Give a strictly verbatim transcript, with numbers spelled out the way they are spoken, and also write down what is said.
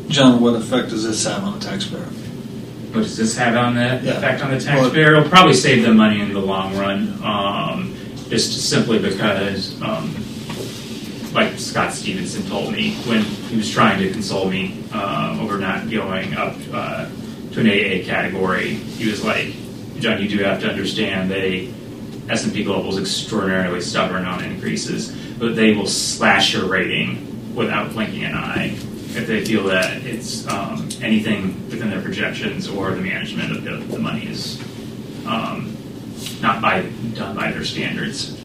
John, what effect does this have on the taxpayer? What does this have on the Yeah. effect on the taxpayer? It'll probably save them money in the long run, um, just simply because, um, like Scott Stevenson told me when he was trying to console me um, over not going up uh, to an A A category, he was like, John, you do have to understand they S and P Global is extraordinarily stubborn on increases, but they will slash your rating without blinking an eye if they feel that it's um, anything within their projections or the management of the, the money is um, not by done by their standards.